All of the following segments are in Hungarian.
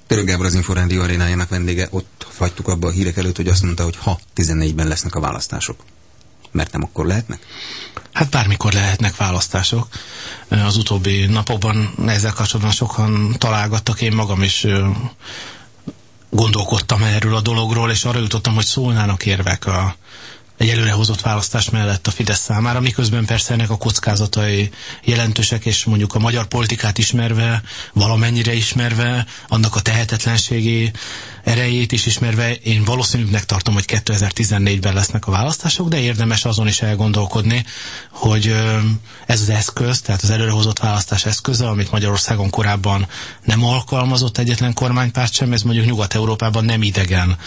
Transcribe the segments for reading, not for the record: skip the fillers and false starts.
Török Gábor az Inforádió arénájának vendége. Ott hagytuk abba a hírek előtt, hogy azt mondta, hogy ha 14-ben lesznek a választások. Mert nem akkor lehetnek? Hát bármikor lehetnek választások. Az utóbbi napokban ezzel kapcsolatban sokan találgattak, én magam is gondolkodtam erről a dologról, és arra jutottam, hogy szólnának érvek egy előrehozott választás mellett a Fidesz számára, miközben persze ennek a kockázatai jelentősek, és mondjuk a magyar politikát ismerve, valamennyire ismerve, annak a tehetetlenségi erejét is ismerve, én valószínűbbnek tartom, hogy 2014-ben lesznek a választások, de érdemes azon is elgondolkodni, hogy ez az eszköz, tehát az előrehozott választás eszköze, amit Magyarországon korábban nem alkalmazott egyetlen kormánypárt sem, ez mondjuk Nyugat-Európában nem idegen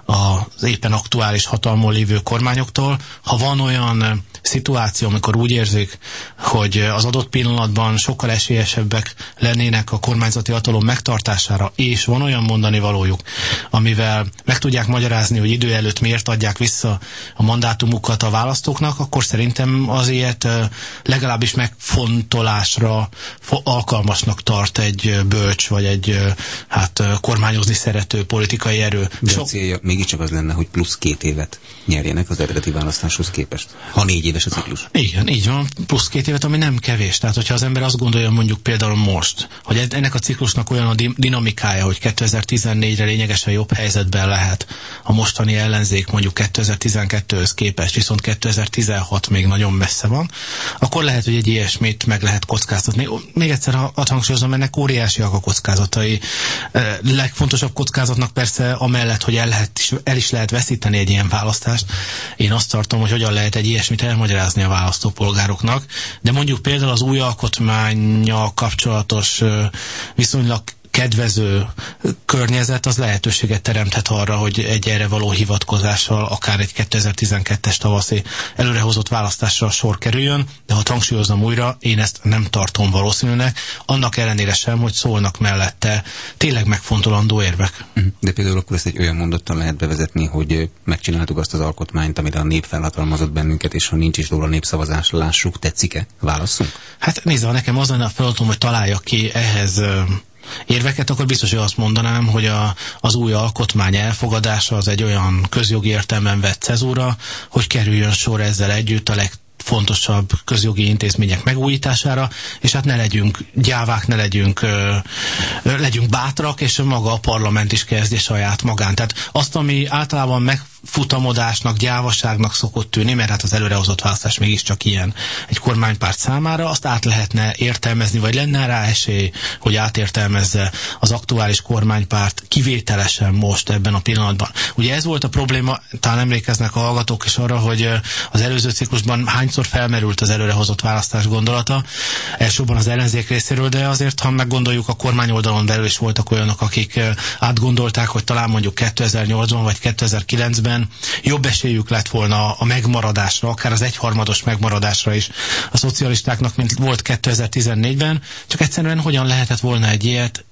az éppen aktuális hatalmon lévő kormányoktól. Ha van olyan szituáció, amikor úgy érzik, hogy az adott pillanatban sokkal esélyesebbek lennének a kormányzati hatalom megtartására, és van olyan mondani valójuk, amivel meg tudják magyarázni, hogy idő előtt miért adják vissza a mandátumukat a választóknak, akkor szerintem az ilyet legalábbis megfontolásra alkalmasnak tart egy bölcs, vagy egy kormányozni szerető politikai erő. De a célja mégiscsak az lenne, hogy plusz 2 évet nyerjenek az eredeti választáshoz képest. Ha 4 éves a ciklus. Igen, így van, plusz 2 évet, ami nem kevés. Tehát, hogyha az ember azt gondolja mondjuk például most, hogy ennek a ciklusnak olyan a dinamikája, hogy 2014-re lényegesen jobb helyzetben lehet a mostani ellenzék mondjuk 2012-höz képest, viszont 2016 még nagyon messze van, akkor lehet, hogy egy ilyesmit meg lehet kockáztatni. Még egyszer hadd hangsúlyozom, ennek óriásiak a kockázatai. Legfontosabb kockázatnak persze amellett, hogy el is lehet veszíteni egy ilyen választást. Én azt tartom, hogy hogyan lehet egy ilyesmit elmagyarázni a választópolgároknak, de mondjuk például az új alkotmánnyal kapcsolatos viszonylag kedvező környezet az lehetőséget teremthet arra, hogy egy erre való hivatkozással akár egy 2012-es tavaszi előrehozott választásra sor kerüljön, de ha hangsúlyozom újra, én ezt nem tartom valószínűnek, annak ellenére sem, hogy szólnak mellette tényleg megfontolandó érvek. De például akkor ezt egy olyan mondattal lehet bevezetni, hogy megcsináltuk azt az alkotmányt, amire a nép felhatalmazott bennünket, és ha nincs is róla népszavazás, lássuk, tetszik-e? Válasszunk? Hát nézze, nekem az lenne a feladatom, hogy találjak ki ehhez érveket, akkor biztos, hogy azt mondanám, hogy az új alkotmány elfogadása az egy olyan közjogi értelemben vett cezúra, hogy kerüljön sor ezzel együtt a legfontosabb közjogi intézmények megújítására, és hát ne legyünk gyávák, legyünk bátrak, és maga a parlament is kezdje saját magán. Tehát azt, ami általában megfutamodásnak, gyávaságnak szokott tűnni, mert hát az előrehozott választás mégiscsak ilyen egy kormánypárt számára, azt át lehetne értelmezni, vagy lenne rá esély, hogy átértelmezze az aktuális kormánypárt kivételesen most ebben a pillanatban. Ugye ez volt a probléma, talán emlékeznek a hallgatók is arra, hogy az előző ciklusban hányszor felmerült az előrehozott választás gondolata, elsősorban az ellenzék részéről, de azért, ha meggondoljuk, a kormányoldalon belül is voltak olyanok, akik átgondolták, hogy talán mondjuk 2008-ban vagy 2009-ben jobb esélyük lett volna a megmaradásra, akár az egyharmados megmaradásra is a szocialistáknak, mint volt 2014-ben, csak egyszerűen hogyan lehetett volna egy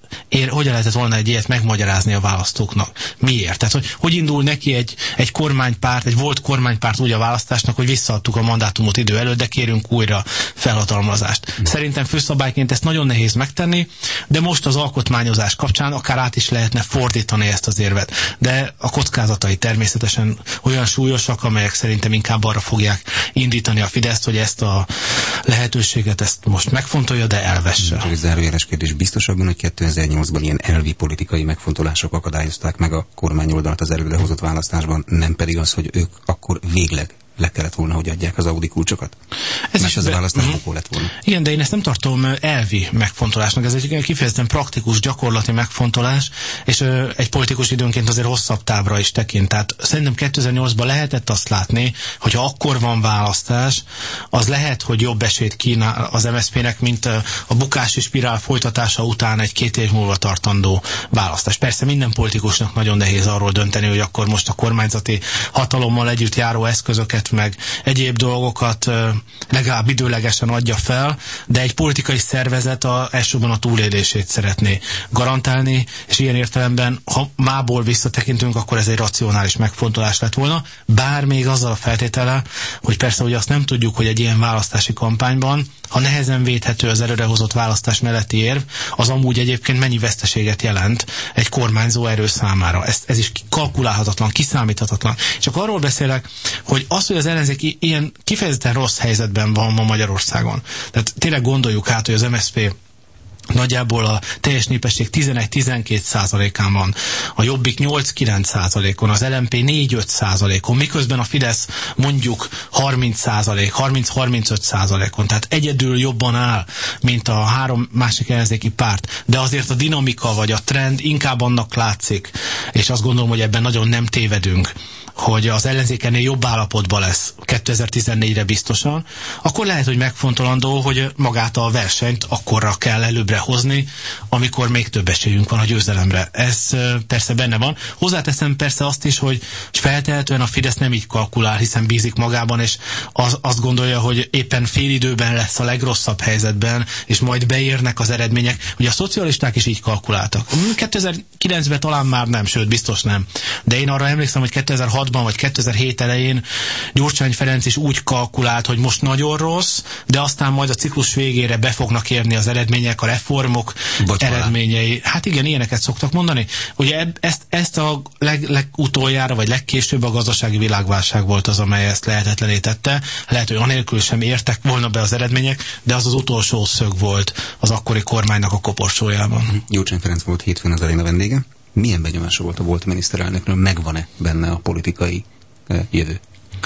ilyet megmagyarázni a választóknak? Miért? Tehát, hogy indul neki egy kormánypárt, egy volt kormánypárt úgy a választásnak, hogy visszaadtuk a mandátumot idő előtt, de kérünk újra felhatalmazást. Szerintem főszabályként ezt nagyon nehéz megtenni, de most az alkotmányozás kapcsán akár át is lehetne fordítani ezt az érvet. De a kockázatai természetesen olyan súlyosak, amelyek szerintem inkább arra fogják indítani a Fideszt, hogy ezt a lehetőséget ezt most megfontolja, de elvesse. Csak egy zárójeles kérdés, biztos abban, hogy 2008-ban ilyen elvi politikai megfontolások akadályozták meg a kormányoldalt az előrehozott választásban, nem pedig az, hogy ők akkor végleg le kellett volna, hogy adják az Audi kulcsokat. Ez az a választás bukó lett volna. Igen, de én ezt nem tartom elvi megfontolásnak. Ez egy kifejezetten praktikus, gyakorlati megfontolás, és egy politikus időnként azért hosszabb távra is tekint. Tehát szerintem 2008-ban lehetett azt látni, hogy ha akkor van választás, az lehet, hogy jobb esélyt kínál az MSZP-nek, mint a bukási spirál folytatása után egy 2 év múlva tartandó választás. Persze minden politikusnak nagyon nehéz arról dönteni, hogy akkor most a kormányzati hatalommal együtt járó eszközöket meg egyéb dolgokat legalább időlegesen adja fel, de egy politikai szervezet elsősorban a túlélését szeretné garantálni, és ilyen értelemben, ha mából visszatekintünk, akkor ez egy racionális megfontolás lett volna, bár még azzal a feltétele, hogy persze, hogy azt nem tudjuk, hogy egy ilyen választási kampányban ha nehezen védhető az előrehozott választás melletti érv, az amúgy egyébként mennyi veszteséget jelent egy kormányzó erő számára. Ez is kalkulálhatatlan, kiszámíthatatlan. Csak arról beszélek, hogy az, hogy az ellenzék ilyen kifejezetten rossz helyzetben van ma Magyarországon. Tehát tényleg gondoljuk át, hogy az MSZP nagyjából a teljes népesség 11-12%-án van, a Jobbik 8-9%-on, az LMP 4-5%-on, miközben a Fidesz mondjuk 30-35%-on, tehát egyedül jobban áll, mint a három másik ellenzéki párt, de azért a dinamika vagy a trend inkább annak látszik, és azt gondolom, hogy ebben nagyon nem tévedünk, hogy az ellenzék ennél jobb állapotban lesz 2014-re biztosan, akkor lehet, hogy megfontolandó, hogy magát a versenyt akkorra kell előbbre hozni, amikor még több esélyünk van a győzelemre. Ez persze benne van. Hozzáteszem persze azt is, hogy feltehetően a Fidesz nem így kalkulál, hiszen bízik magában, és azt gondolja, hogy éppen félidőben lesz a legrosszabb helyzetben, és majd beérnek az eredmények. Ugye a szocialisták is így kalkuláltak. 2009-ben talán már nem, sőt biztos nem. De én arra emlékszem, hogy 2006-ban vagy 2007 elején Gyurcsány Ferenc is úgy kalkulált, hogy most nagyon rossz, de aztán majd a ciklus végére be fognak érni az eredmények, a reformok eredményei. Hát igen, ilyeneket szoktak mondani. Ugye ezt a legutoljára, vagy legkésőbb a gazdasági világválság volt az, amely ezt lehetetlené tette. Lehet, hogy anélkül sem értek volna be az eredmények, de az utolsó szög volt az akkori kormánynak a koporsójában. Gyurcsány Ferenc volt hétfőn az aréna vendége. Milyen benyomása volt a volt miniszterelnökről? Megvan-e benne a politikai jövő?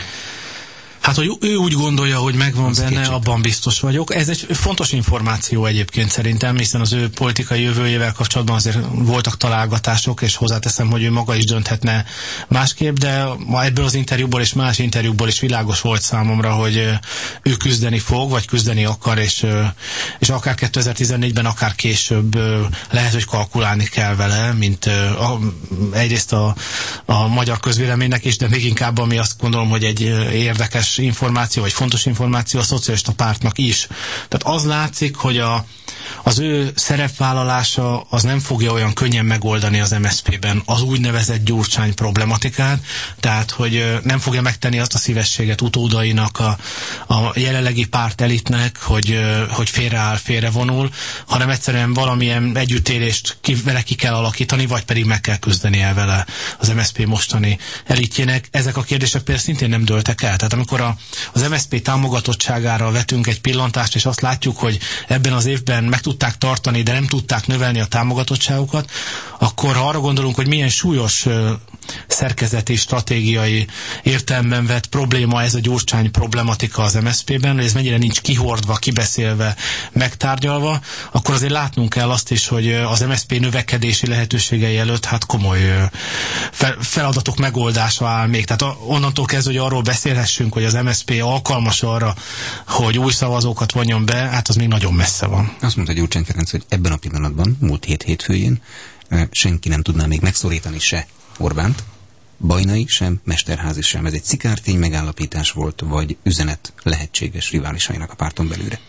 Hát, hogy ő úgy gondolja, hogy megvan benne, kétség. Abban biztos vagyok. Ez egy fontos információ egyébként szerintem, hiszen az ő politikai jövőjével kapcsolatban azért voltak találgatások, és hozzáteszem, hogy ő maga is dönthetne másképp, de ma ebből az interjúból és más interjúból is világos volt számomra, hogy ő küzdeni fog, vagy küzdeni akar, és akár 2014-ben, akár később lehet, hogy kalkulálni kell vele, mint egyrészt a magyar közvéleménynek is, de még inkább, ami azt gondolom, hogy egy érdekes információ, vagy fontos információ a szocialista pártnak is. Tehát az látszik, hogy az ő szerepvállalása az nem fogja olyan könnyen megoldani az MSZP-ben az úgynevezett Gyurcsány problematikát, tehát hogy nem fogja megtenni azt a szívességet utódainak, a jelenlegi párt elitnek, hogy félreáll, félrevonul, hanem egyszerűen valamilyen együttélést vele ki kell alakítani, vagy pedig meg kell küzdeni el vele az MSZP mostani elitjének. Ezek a kérdések például szintén nem dőltek el. Tehát amikor az MSZP támogatottságára vetünk egy pillantást, és azt látjuk, hogy ebben az évben meg tudták tartani, de nem tudták növelni a támogatottságukat, akkor ha arra gondolunk, hogy milyen súlyos szerkezeti, stratégiai értelemben vett probléma ez a Gyurcsány problematika az MSZP-ben, hogy ez mennyire nincs kihordva, kibeszélve, megtárgyalva, akkor azért látnunk kell azt is, hogy az MSZP növekedési lehetőségei előtt hát komoly feladatok megoldása áll még. Tehát onnantól kezdve, hogy arról beszélhessünk, hogy az MSZP alkalmas arra, hogy új szavazókat vonjon be, hát az még nagyon messze van. Azt mondta Gyurcsány Ferenc, hogy ebben a pillanatban, múlt hétfőjén senki nem tudná még megszorítani se Orbánt, Bajnai sem, Mesterházy sem. Ez egy szikártény megállapítás volt, vagy üzenet lehetséges riválisainak a párton belülre?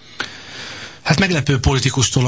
Hát meglepő politikustól,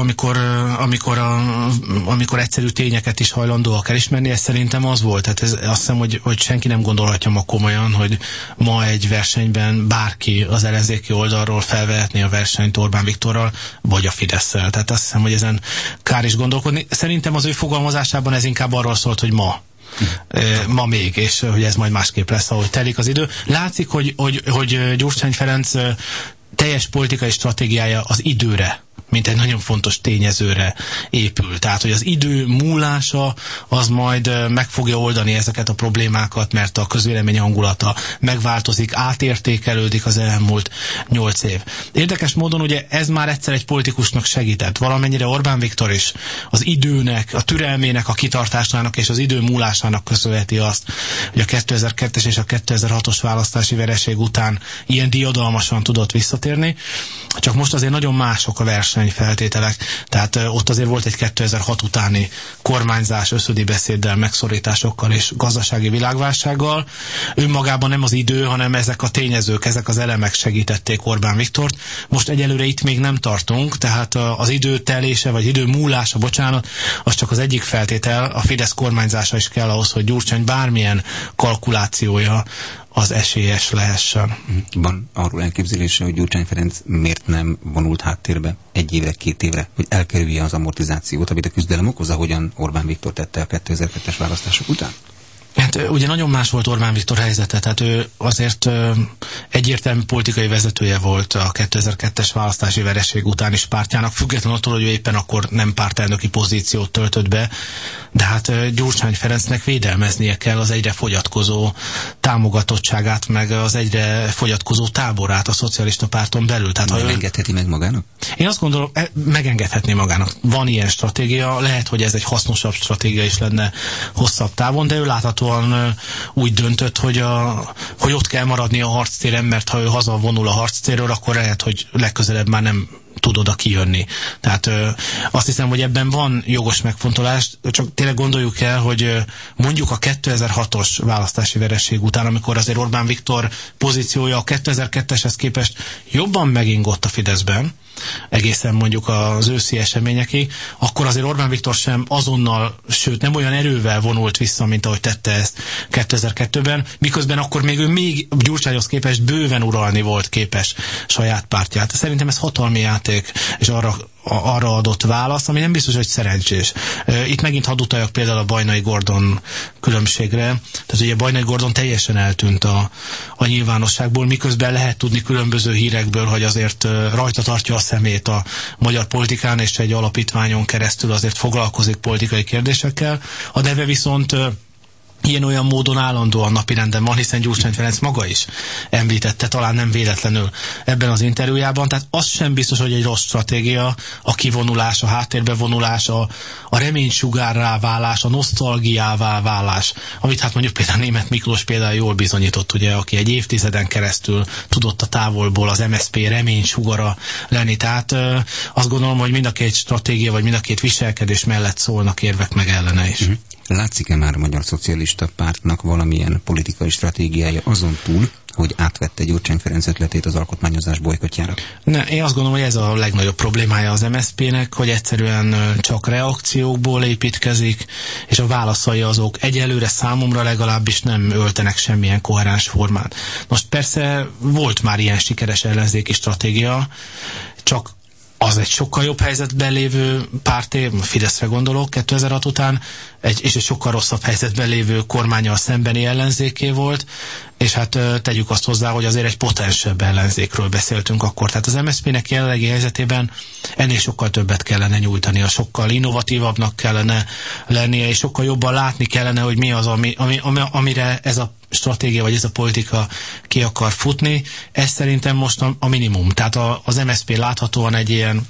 amikor egyszerű tényeket is hajlandóak elismerni, ez szerintem az volt. Tehát azt hiszem, hogy senki nem gondolhatja ma komolyan, hogy ma egy versenyben bárki az ellenzéki oldalról felvehetné a versenyt Orbán Viktorral, vagy a Fidesszel. Tehát azt hiszem, hogy ezen kár is gondolkodni. Szerintem az ő fogalmazásában ez inkább arról szólt, hogy ma még, és hogy ez majd másképp lesz, ahogy telik az idő. Látszik, hogy Gyurcsány Ferenc teljes politikai stratégiája az időre, mint egy nagyon fontos tényezőre épül. Tehát, hogy az idő múlása az majd meg fogja oldani ezeket a problémákat, mert a közvélemény hangulata megváltozik, átértékelődik az elmúlt 8 év. Érdekes módon ugye ez már egyszer egy politikusnak segített. Valamennyire Orbán Viktor is az időnek, a türelmének, a kitartásának és az idő múlásának köszönheti azt, hogy a 2002-es és a 2006-os választási vereség után ilyen diadalmasan tudott visszatérni. Csak most azért nagyon mások a versenyfeltételek. Tehát ott azért volt egy 2006 utáni kormányzás összödi beszéddel, megszorításokkal és gazdasági világválsággal. Önmagában nem az idő, hanem ezek a tényezők, ezek az elemek segítették Orbán Viktort. Most egyelőre itt még nem tartunk, tehát az idő telése, vagy idő múlása, bocsánat, az csak az egyik feltétel. A Fidesz kormányzása is kell ahhoz, hogy Gyurcsány bármilyen kalkulációja az esélyes lehessen. Van arról elképzelése, hogy Gyurcsány Ferenc miért nem vonult háttérbe 1 évre, 2 évre, hogy elkerülje az amortizációt, amit a küzdelem okoz, ahogyan Orbán Viktor tette a 2002-es választások után? Hát ugye nagyon más volt Orbán Viktor helyzete, tehát ő azért egyértelmű politikai vezetője volt a 2002-es választási vereség után is pártjának, függetlenül attól, hogy ő éppen akkor nem pártelnöki pozíciót töltött be, de hát Gyurcsány Ferencnek védelmeznie kell az egyre fogyatkozó támogatottságát, meg az egyre fogyatkozó táborát a szocialista párton belül. Tehát, nem engedheti meg magának? Én azt gondolom, megengedhetné magának. Van ilyen stratégia, lehet, hogy ez egy hasznosabb stratégia is lenne hosszabb távon, de ő láthatóan úgy döntött, hogy ott kell maradni a harctéren, mert ha ő hazavonul a harctérről, akkor lehet, hogy legközelebb már nem tud oda kijönni. Tehát azt hiszem, hogy ebben van jogos megfontolás, csak tényleg gondoljuk el, hogy mondjuk a 2006-os választási vereség után, amikor azért Orbán Viktor pozíciója a 2002-eshez képest jobban megingott a Fideszben, egészen mondjuk az őszi eseményekig, akkor azért Orbán Viktor sem azonnal, sőt nem olyan erővel vonult vissza, mint ahogy tette ezt 2002-ben, miközben akkor még ő Gyurcsányhoz képest bőven uralni volt képes saját pártját. Szerintem ez hatalmi játék, és arra adott válasz, ami nem biztos, hogy szerencsés. Itt megint hadd utaljak például a Bajnai-Gordon különbségre. Tehát ugye Bajnai Gordon teljesen eltűnt a nyilvánosságból, miközben lehet tudni különböző hírekből, hogy azért rajta tartja a szemét a magyar politikán, és egy alapítványon keresztül azért foglalkozik politikai kérdésekkel. A neve viszont ilyen-olyan módon állandóan napirenden van, hiszen Gyurcsány Ferenc maga is említette, talán nem véletlenül ebben az interjújában, tehát az sem biztos, hogy egy rossz stratégia, a kivonulás, a háttérbe vonulás, a reménysugárrá válás, a nosztalgiává válás, amit hát mondjuk például Németh Miklós például jól bizonyított, ugye, aki egy évtizeden keresztül tudott a távolból az MSZP reménysugara lenni, tehát azt gondolom, hogy mind a két stratégia, vagy mind a két viselkedés mellett szólnak érvek meg ellene is. Látszik-e már a Magyar Szocialista Pártnak valamilyen politikai stratégiája azon túl, hogy átvette Gyurcsány Ferenc ötletét az alkotmányozás bolykotjára? Én azt gondolom, hogy ez a legnagyobb problémája az MSZP-nek, hogy egyszerűen csak reakciókból építkezik, és a válaszai azok egyelőre számomra legalábbis nem öltenek semmilyen koherens formát. Most persze volt már ilyen sikeres ellenzéki stratégia, csak az egy sokkal jobb helyzetben lévő párté, Fideszre gondolok 2006 után, és egy sokkal rosszabb helyzetben lévő kormánnyal szembeni ellenzéké volt, és hát tegyük azt hozzá, hogy azért egy potensebb ellenzékről beszéltünk akkor. Tehát az MSZP-nek jelenlegi helyzetében ennél sokkal többet kellene nyújtania, sokkal innovatívabbnak kellene lennie, és sokkal jobban látni kellene, hogy mi az, amire ez a stratégia, vagy ez a politika ki akar futni. Ez szerintem most a minimum. Tehát az MSZP láthatóan egy ilyen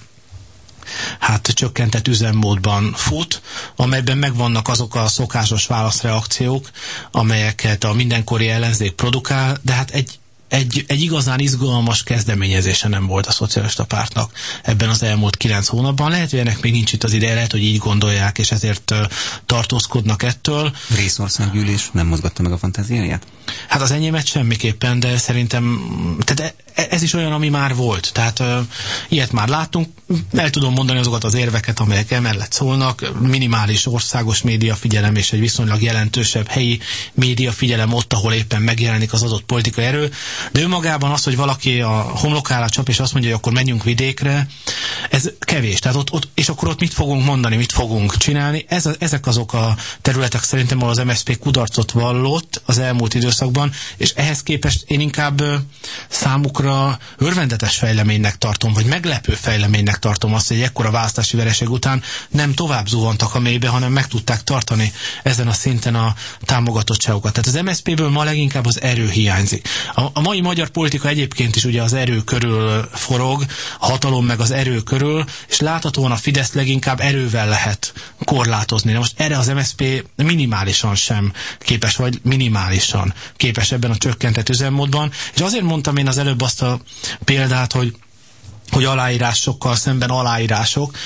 csökkentett üzemmódban fut, amelyben megvannak azok a szokásos válaszreakciók, amelyeket a mindenkori ellenzék produkál, de hát egy igazán izgalmas kezdeményezése nem volt a szocialista pártnak ebben az elmúlt 9 hónapban. Lehet, hogy ennek még nincs itt az ideje, lehet, hogy így gondolják, és ezért tartózkodnak ettől. Részországgyűlés nem mozgatta meg a fantáziáját? Hát az enyémet semmiképpen, de szerintem ez is olyan, ami már volt. Tehát ilyet már láttunk. El tudom mondani azokat az érveket, amelyek emellett szólnak. Minimális országos médiafigyelem és egy viszonylag jelentősebb helyi médiafigyelem ott, ahol éppen megjelenik az adott politikai erő. De önmagában az, hogy valaki a homlokára csap, és azt mondja, hogy akkor menjünk vidékre, ez kevés. Tehát és akkor ott mit fogunk mondani, mit fogunk csinálni. Ezek azok a területek szerintem, ahol az MSZP kudarcot vallott az elmúlt időszakban, és ehhez képest én inkább számukra örvendetes fejleménynek tartom, vagy meglepő fejleménynek tartom azt, hogy egy ekkora választási vereség után nem tovább zuhantak a mélybe, hanem meg tudták tartani ezen a szinten a támogatottságokat. Tehát az MSZP-ből ma leginkább az erő hiányzik. A mai magyar politika egyébként is ugye az erő körül forog, a hatalom meg az erő körül, és láthatóan a Fidesz leginkább erővel lehet korlátozni. Na most erre az MSZP minimálisan sem képes, vagy minimálisan képes ebben a csökkentett üzemmódban, és azért mondtam én az előbb azt a példát, hogy aláírásokkal szemben aláírások.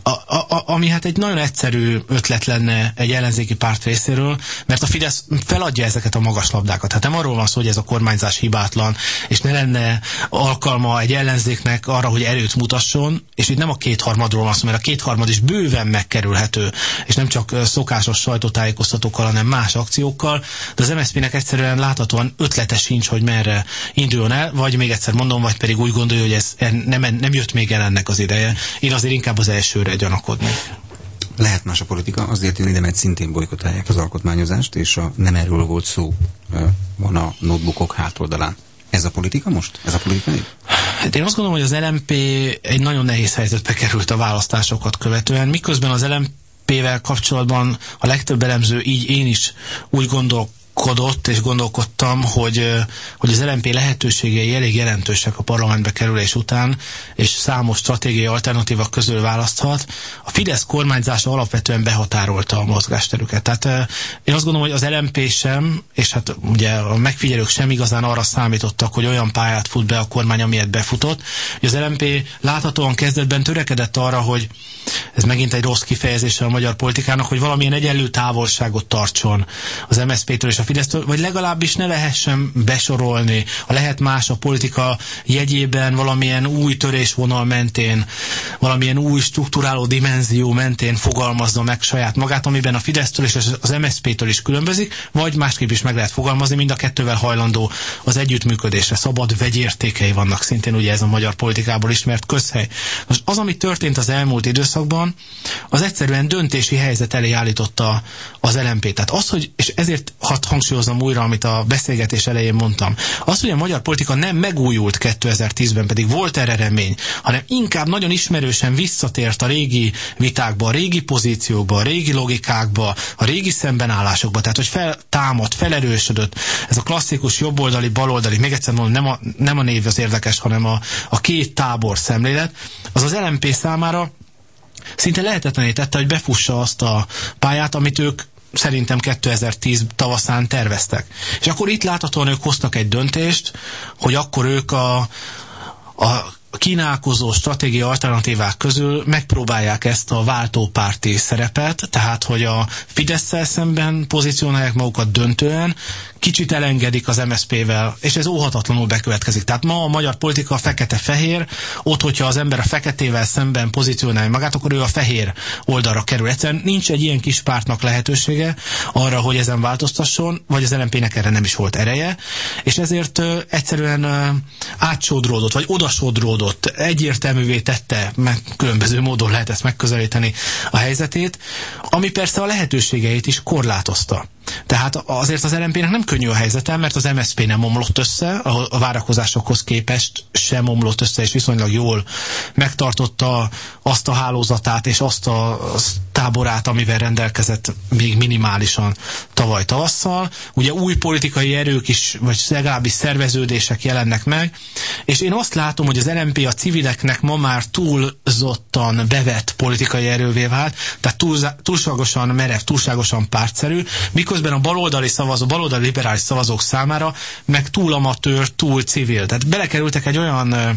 ami hát egy nagyon egyszerű ötlet lenne egy ellenzéki párt részéről, mert a Fidesz feladja ezeket a magas labdákat. Hát nem arról van szó, hogy ez a kormányzás hibátlan, és ne lenne alkalma egy ellenzéknek arra, hogy erőt mutasson, és itt nem a kétharmadról van szó, mert a kétharmad is bőven megkerülhető, és nem csak szokásos sajtótájékoztatókkal, hanem más akciókkal, de az MSZP-nek egyszerűen láthatóan ötlete sincs, hogy merre induljon el, vagy még egyszer mondom, vagy pedig úgy gondolja, hogy ez nem jött még el ennek az ideje. Én azért inkább az elsőre gyanakodnék. Lehet más a politika, azért jön ide, mert szintén bolykotálják az alkotmányozást, és nem erről volt szó, van a notebookok hátoldalán. Ez a politika most? Ez a politika? Hát én azt gondolom, hogy az LMP egy nagyon nehéz helyzetbe került a választásokat követően, miközben az LMP-vel kapcsolatban a legtöbb elemző, így én is úgy gondolkodott és gondolkodtam, hogy az LMP lehetőségei elég jelentősek a parlamentbe kerülés után, és számos stratégiai alternatíva közül választhat. A Fidesz kormányzása alapvetően behatárolta a mozgásterüket. Tehát én azt gondolom, hogy az LMP sem, és hát ugye a megfigyelők sem igazán arra számítottak, hogy olyan pályát fut be a kormány, amilyet befutott. Az LMP láthatóan kezdetben törekedett arra, hogy ez megint egy rossz kifejezése a magyar politikának, hogy valamilyen egyenlő távolságot tartson az MSZP-től és a Fidesztől, vagy legalábbis ne lehessen besorolni, ha lehet más a politika jegyében, valamilyen új törésvonal mentén, valamilyen új strukturáló dimenzió mentén fogalmazza meg saját magát, amiben a Fidesztől és az MSZP-től is különbözik, vagy másképp is meg lehet fogalmazni, mind a kettővel hajlandó az együttműködésre. Szabad vegyértékei vannak szintén, ugye ez a magyar politikából ismert közhely. Most az, ami történt az elmúlt időszakban, az egyszerűen döntési helyzet elé állította az LMP-t. Tehát az, hogy, és ezért hangsúlyozom újra, amit a beszélgetés elején mondtam, az, hogy a magyar politika nem megújult 2010-ben, pedig volt erre remény, hanem inkább nagyon ismerősen visszatért a régi vitákba, a régi pozíciókba, a régi logikákba, a régi szembenállásokba, tehát hogy feltámadt, felerősödött ez a klasszikus jobboldali, baloldali, még egyszer mondom, nem a név az érdekes, hanem a két tábor szemlélet, az az LMP számára szinte lehetetlené tette, hogy befussa azt a pályát, amit ők szerintem 2010 tavaszán terveztek. És akkor itt láthatóan ők hoztak egy döntést, hogy akkor ők a kínálkozó stratégiai alternatívák közül megpróbálják ezt a váltópárti szerepet, tehát hogy a Fidesszel szemben pozícionálják magukat döntően, kicsit elengedik az MSZP-vel, és ez óhatatlanul bekövetkezik. Tehát ma a magyar politika fekete-fehér, ott, hogyha az ember a feketével szemben pozícionálja magát, akkor ő a fehér oldalra kerül. Egyszerűen nincs egy ilyen kis pártnak lehetősége arra, hogy ezen változtasson, vagy az LMP-nek erre nem is volt ereje, és ezért egyszerűen átsodródott, vagy odasodródott, egyértelművé tette, mert különböző módon lehet ezt megközelíteni a helyzetét, ami persze a lehetőségeit is korlátozta. Tehát azért az LMP-nek nem könnyű a helyzete, mert az MSZP nem omlott össze, a várakozásokhoz képest sem omlott össze, és viszonylag jól megtartotta azt a hálózatát és azt a táborát, amivel rendelkezett még minimálisan tavaly tavasszal. Ugye új politikai erők is, vagy legalábbis szerveződések jelennek meg, és én azt látom, hogy az LMP a civileknek ma már túlzottan bevett politikai erővé vált, tehát túlságosan merev, túlságosan pártszerű, miközben a baloldali liberális szavazók számára meg túl amatőr, túl civil. Tehát belekerültek egy olyan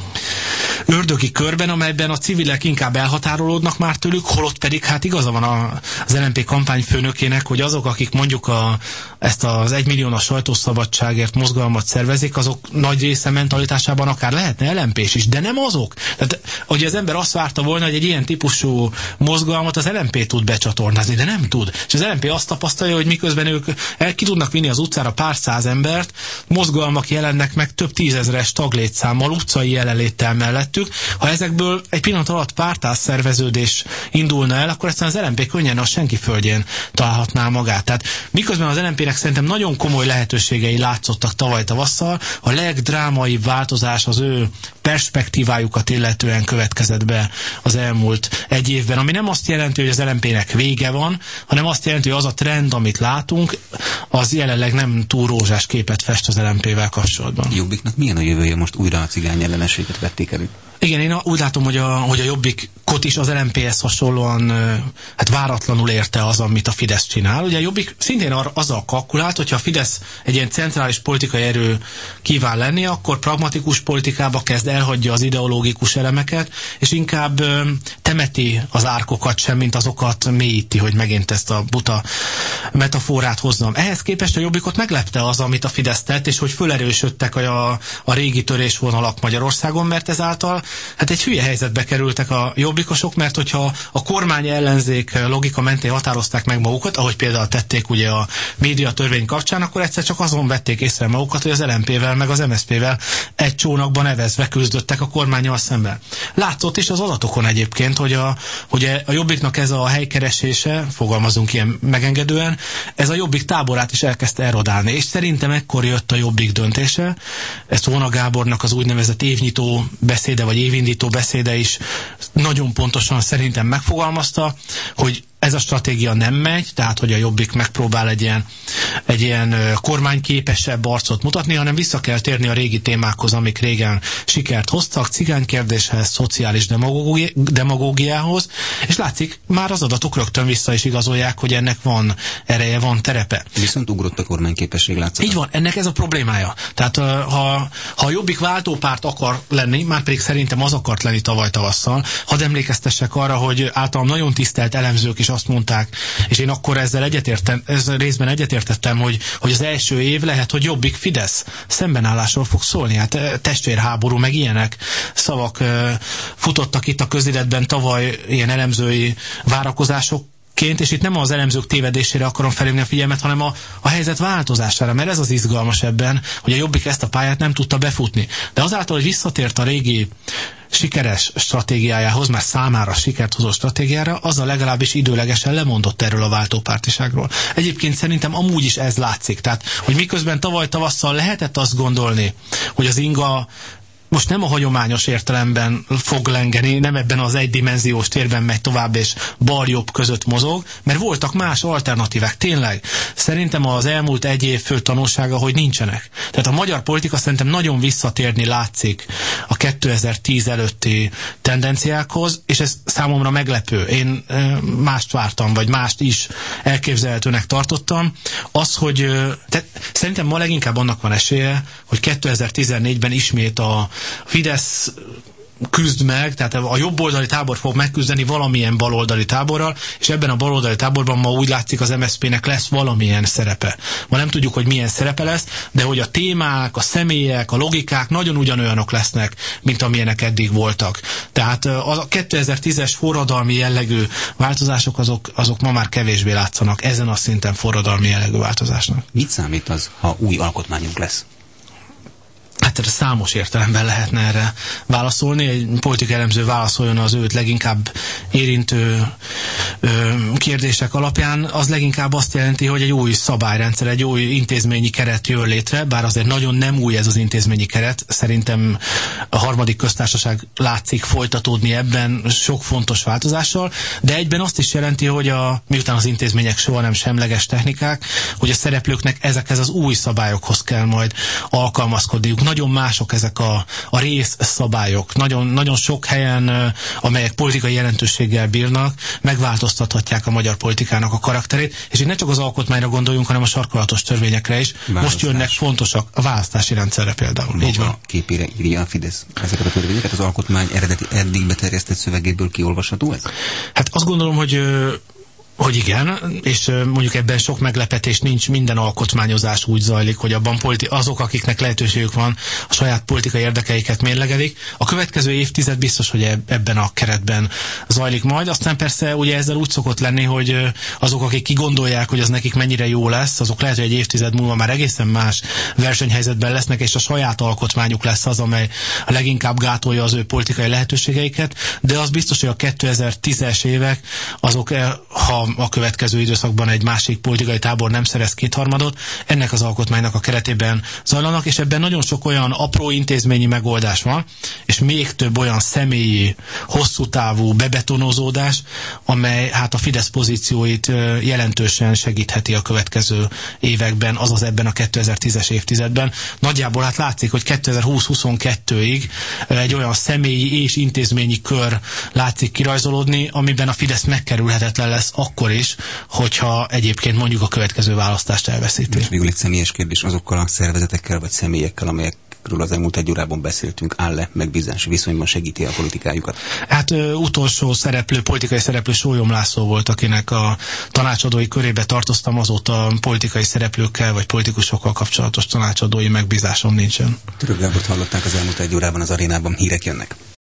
ördögi körben, amelyben a civilek inkább elhatárolódnak már tőlük, holott pedig hát igaza van az LMP kampányfőnökének, hogy azok, akik mondjuk ezt az 1 milliós sajtószabadságért mozgalmat szervezik, azok nagy része mentalitásában akár lehetne LMP-s is, de nem azok. Tehát, hogy az ember azt várta volna, hogy egy ilyen típusú mozgalmat az LMP tud becsatornázni, de nem tud. És az LMP azt tapasztalja, hogy miközben ők ki tudnak vinni az utcára pár száz embert, mozgalmak jelennek meg több tízezres taglétszámmal, utcai jelenléttel mellettük. Ha ezekből egy pillanat alatt pártás szerveződés indulna el, akkor egyszerűen az LMP könnyen a senki földjén találhatná magát. Tehát miközben az LMP-nek szerintem nagyon komoly lehetőségei látszottak tavaly tavasszal, a legdrámaibb változás az ő perspektívájukat illetően következett be az elmúlt egy évben, ami nem azt jelenti, hogy az LMP-nek vége van, hanem azt jelenti, hogy az a trend, amit látunk, az jelenleg nem túl rózsás képet fest az LMP-vel kapcsolatban. Jobbiknak milyen a jövője? Most újra a cigány ellenességet vették elő. Igen, én úgy látom, hogy a Jobbikot is az LMP-hez hasonlóan hát váratlanul érte az, amit a Fidesz csinál. Ugye a Jobbik szintén azzal kalkulált, hogyha a Fidesz egy ilyen centrális politikai erő kíván lenni, akkor pragmatikus politikába kezd, elhagyja az ideológikus elemeket, és inkább temeti az árkokat sem, mint azokat mélyíti, hogy megint ezt a buta metaforát hozzam. Ehhez képest a Jobbikot meglepte az, amit a Fidesz tett, és hogy fölerősödtek a régi törésvonalak Magyarországon, mert ezáltal hát egy hülye helyzetbe kerültek a jobbikosok, mert hogyha a kormány ellenzék logika mentén határozták meg magukat, ahogy például tették ugye a médiatörvény kapcsán, akkor egyszer csak azon vették észre magukat, hogy az LMP-vel meg az MSZP-vel egy csónakban evezve küzdöttek a kormánnyal szemben. Látszott is az adatokon egyébként, hogy a Jobbiknak ez a helykeresése, fogalmazunk ilyen megengedően, ez a Jobbik táborát is elkezdte erodálni, és szerintem ekkor jött a Jobbik döntése. Ezt Vona Gábornak az úgynevezett évnyitó beszéde vagy évindító beszéde is nagyon pontosan szerintem megfogalmazta, hogy ez a stratégia nem megy, tehát hogy a Jobbik megpróbál egy ilyen kormányképesebb arcot mutatni, hanem vissza kell térni a régi témákhoz, amik régen sikert hoztak, cigánykérdéshez, szociális demagógiához, és látszik, már az adatok rögtön vissza is igazolják, hogy ennek van ereje, van terepe. Viszont ugrott a kormányképesség, látszik. Így van, ennek ez a problémája. Tehát ha a Jobbik váltópárt akar lenni, már pedig szerintem az akart lenni tavaly tavasszal, hadd emlékeztessek arra, hogy általam nagyon tisztelt elemzők is azt mondták, és én akkor ezzel részben egyetértettem, hogy az első év lehet, hogy Jobbik-Fidesz szembenállásról fog szólni. Hát testvérháború, meg ilyenek szavak futottak itt a közéletben tavaly, ilyen elemzői várakozások, és itt nem az elemzők tévedésére akarom felhívni a figyelmet, hanem a helyzet változására, mert ez az izgalmas ebben, hogy a Jobbik ezt a pályát nem tudta befutni. De azáltal, hogy visszatért a régi sikeres stratégiájához, már számára sikert hozó stratégiára, azzal legalábbis időlegesen lemondott erről a váltópártiságról. Egyébként szerintem amúgy is ez látszik. Tehát, hogy miközben tavaly tavasszal lehetett azt gondolni, hogy az inga most nem a hagyományos értelemben fog lengeni, nem ebben az egydimenziós térben megy tovább, és bal-jobb között mozog, mert voltak más alternatívák. Tényleg, szerintem az elmúlt egy év fő tanulsága, hogy nincsenek. Tehát a magyar politika szerintem nagyon visszatérni látszik a 2010 előtti tendenciákhoz, és ez számomra meglepő. Én mást vártam, vagy mást is elképzelhetőnek tartottam. Az, hogy szerintem ma leginkább annak van esélye, hogy 2014-ben ismét a Fidesz küzd meg, tehát a jobboldali tábor fog megküzdeni valamilyen baloldali táborral, és ebben a baloldali táborban ma úgy látszik, az MSZP-nek lesz valamilyen szerepe. Ma nem tudjuk, hogy milyen szerepe lesz, de hogy a témák, a személyek, a logikák nagyon ugyanolyanok lesznek, mint amilyenek eddig voltak. Tehát a 2010-es forradalmi jellegű változások azok ma már kevésbé látszanak ezen a szinten forradalmi jellegű változásnak. Mit számít az, ha új alkotmányunk lesz? Hát számos értelemben lehetne erre válaszolni. Egy politikai elemző válaszoljon az őt leginkább érintő kérdések alapján. Az leginkább azt jelenti, hogy egy új szabályrendszer, egy új intézményi keret jön létre, bár azért nagyon nem új ez az intézményi keret. Szerintem a harmadik köztársaság látszik folytatódni ebben sok fontos változással, de egyben azt is jelenti, hogy miután az intézmények soha nem semleges technikák, hogy a szereplőknek ezekhez az új szabályokhoz kell majd alkalmazkodniuk. Nagyon mások ezek a részszabályok. Nagyon, nagyon sok helyen, amelyek politikai jelentőséggel bírnak, megváltoztathatják a magyar politikának a karakterét, és itt ne csak az alkotmányra gondoljunk, hanem a sarkalatos törvényekre is. Most jönnek fontosak, a választási rendszerre például. Így van. Képére írja a Fidesz ezeket a törvényeket? Az alkotmány eredeti eddig beterjesztett szövegéből kiolvasható ez? Hát azt gondolom, hogy igen, és mondjuk ebben sok meglepetés nincs, minden alkotmányozás úgy zajlik, hogy abban azok, akiknek lehetőségük van, a saját politikai érdekeiket mérlegelik. A következő évtized biztos, hogy ebben a keretben zajlik majd. Aztán persze ugye ezzel úgy szokott lenni, hogy azok, akik kigondolják, hogy az nekik mennyire jó lesz, azok lehet, hogy egy évtized múlva már egészen más versenyhelyzetben lesznek, és a saját alkotmányuk lesz az, amely a leginkább gátolja az ő politikai lehetőségeiket, de az biztos, hogy a 2010-es évek azok, ha a következő időszakban egy másik politikai tábor nem szerez kétharmadot, ennek az alkotmánynak a keretében zajlanak, és ebben nagyon sok olyan apró intézményi megoldás van, és még több olyan személyi, hosszú távú bebetonozódás, amely hát a Fidesz pozícióit jelentősen segítheti a következő években, azaz ebben a 2010-es évtizedben. Nagyjából hát látszik, hogy 2020-22-ig egy olyan személyi és intézményi kör látszik kirajzolódni, amiben a Fidesz megkerülhetetlen lesz akkor is, hogyha egyébként mondjuk a következő választást elveszíti. És végül egy személyes kérdés, azokkal a szervezetekkel vagy személyekkel, amelyekről az elmúlt egy órában beszéltünk, áll-e megbízási viszonyban, segíti a politikájukat? Hát utolsó szereplő, politikai szereplő Sólyom László volt, akinek a tanácsadói körébe tartoztam, azóta politikai szereplőkkel vagy politikusokkal kapcsolatos tanácsadói megbízásom nincsen. Török Gábort hallották az elmúlt egy órában az Arénában, hírek jönnek.